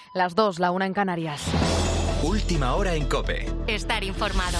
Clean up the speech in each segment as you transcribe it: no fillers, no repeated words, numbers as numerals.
Las 2, la 1 en Canarias. Última hora en COPE. Estar informado.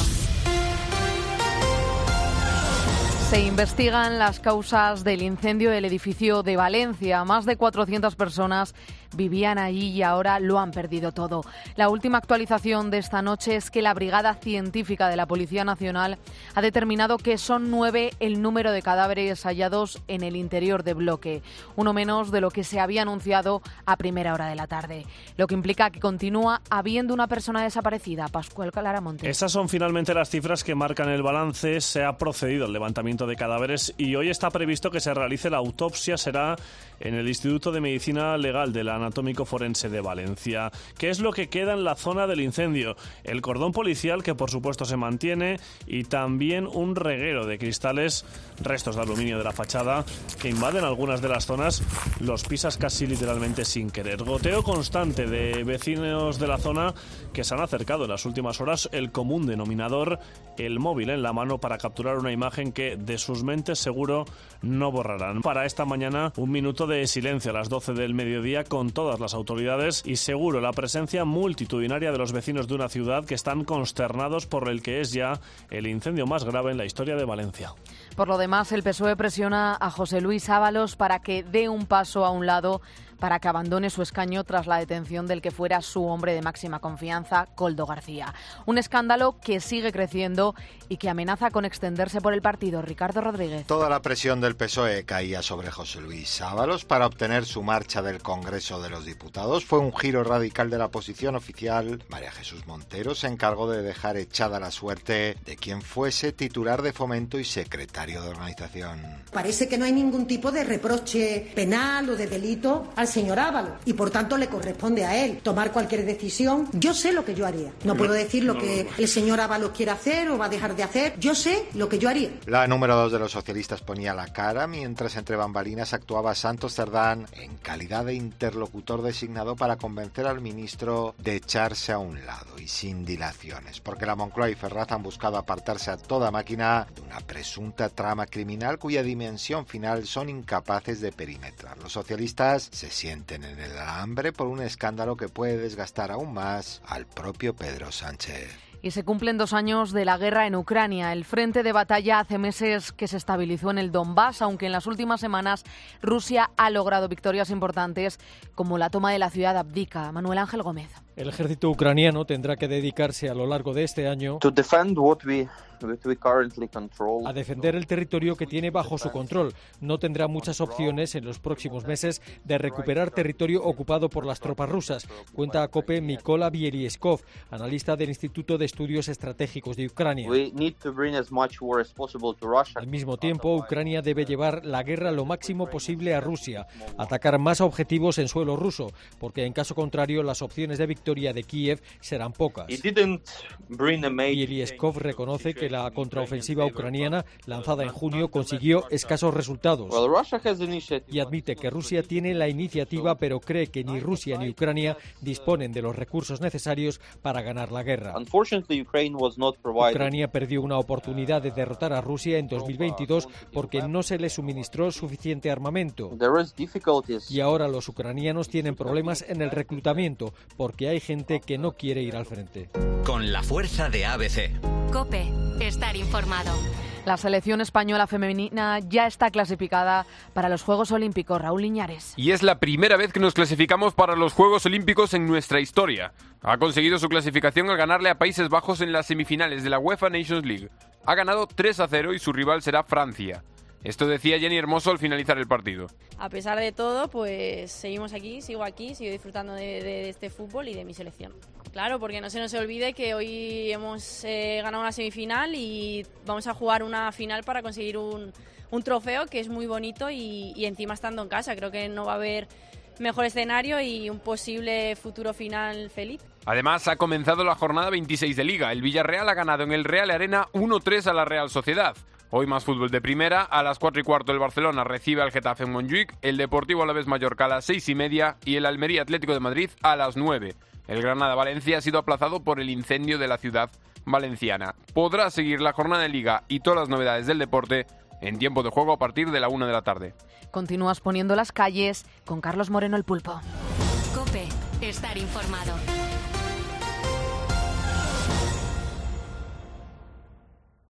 Se investigan las causas del incendio del edificio de Valencia. Más de 400 personas vivían allí y ahora lo han perdido todo. La última actualización de esta noche es que la Brigada Científica de la Policía Nacional ha determinado que son 9 el número de cadáveres hallados en el interior del bloque, uno menos de lo que se había anunciado a primera hora de la tarde, lo que implica que continúa habiendo una persona desaparecida. Pascual Claramonte. Esas son finalmente las cifras que marcan el balance. Se ha procedido al levantamiento de cadáveres y hoy está previsto que se realice la autopsia. Será en el Instituto de Medicina Legal del Anatómico Forense de Valencia. ¿Qué es lo que queda en la zona del incendio? El cordón policial, que por supuesto se mantiene, y también un reguero de cristales, restos de aluminio de la fachada, que invaden algunas de las zonas. Los pisas casi literalmente sin querer. Goteo constante de vecinos de la zona que se han acercado en las últimas horas. El común denominador, el móvil en la mano para capturar una imagen que de sus mentes seguro no borrarán. Para esta mañana, un minuto de silencio a las 12 del mediodía con todas las autoridades y seguro la presencia multitudinaria de los vecinos de una ciudad que están consternados por el que es ya el incendio más grave en la historia de Valencia. Por lo demás, el PSOE presiona a José Luis Ábalos para que dé un paso a un lado, para que abandone su escaño tras la detención del que fuera su hombre de máxima confianza, Koldo García. Un escándalo que sigue creciendo y que amenaza con extenderse por el partido. Ricardo Rodríguez. Toda la presión del PSOE caía sobre José Luis Ábalos para obtener su marcha del Congreso de los Diputados. Fue un giro radical de la posición oficial. María Jesús Montero se encargó de dejar echada la suerte de quien fuese titular de Fomento y secretario de organización. Parece que no hay ningún tipo de reproche penal o de delito al señor Ábalos y por tanto le corresponde a él tomar cualquier decisión. Yo sé lo que yo haría. No puedo decir lo que el señor Ábalos quiere hacer o va a dejar de hacer. Yo sé lo que yo haría. La número 2 de los socialistas ponía la cara mientras entre bambalinas actuaba Santos Cerdán en calidad de interlocutor designado para convencer al ministro de echarse a un lado y sin dilaciones, porque la Moncloa y Ferraz han buscado apartarse a toda máquina de una presunta trama criminal cuya dimensión final son incapaces de perimetrar. Los socialistas se sienten en el alambre por un escándalo que puede desgastar aún más al propio Pedro Sánchez. Y se cumplen 2 años de la guerra en Ucrania. El frente de batalla hace meses que se estabilizó en el Donbass, aunque en las últimas semanas Rusia ha logrado victorias importantes como la toma de la ciudad de Avdiivka. Manuel Ángel Gómez. El ejército ucraniano tendrá que dedicarse a lo largo de este año a defender el territorio que tiene bajo su control. No tendrá muchas opciones en los próximos meses de recuperar territorio ocupado por las tropas rusas, cuenta a COPE Mykola Bielieskov, analista del Instituto de Estudios Estratégicos de Ucrania. Al mismo tiempo, Ucrania debe llevar la guerra lo máximo posible a Rusia, atacar más objetivos en suelo ruso, porque en caso contrario las opciones de victoria de Kiev serán pocas. Bielieskov reconoce que la contraofensiva ucraniana lanzada en junio consiguió escasos resultados y admite que Rusia tiene la iniciativa, pero cree que ni Rusia ni Ucrania disponen de los recursos necesarios para ganar la guerra. Ucrania perdió una oportunidad de derrotar a Rusia en 2022 porque no se le suministró suficiente armamento. Y ahora los ucranianos tienen problemas en el reclutamiento porque hay gente que no quiere ir al frente. Con la fuerza de ABC. COPE. Estar informado. La selección española femenina ya está clasificada para los Juegos Olímpicos. Raúl Liñares. Y es la primera vez que nos clasificamos para los Juegos Olímpicos en nuestra historia. Ha conseguido su clasificación al ganarle a Países Bajos en las semifinales de la UEFA Nations League. Ha ganado 3-0 y su rival será Francia. Esto decía Jenny Hermoso al finalizar el partido. A pesar de todo, pues seguimos aquí, sigo disfrutando de este fútbol y de mi selección. Claro, porque no se nos olvide que hoy hemos ganado una semifinal y vamos a jugar una final para conseguir un trofeo que es muy bonito y encima estando en casa. Creo que no va a haber mejor escenario y un posible futuro final feliz. Además, ha comenzado la jornada 26 de Liga. El Villarreal ha ganado en el Real Arena 1-3 a la Real Sociedad. Hoy más fútbol de primera. A las 4:15 el Barcelona recibe al Getafe en Montjuic, el Deportivo Alavés Mallorca a las 6:30 y el Almería Atlético de Madrid a las 9. El Granada-Valencia ha sido aplazado por el incendio de la ciudad valenciana. Podrá seguir la jornada de Liga y todas las novedades del deporte en tiempo de juego a partir de la 1 de la tarde. Continúas poniendo las calles con Carlos Moreno el Pulpo. COPE. Estar informado.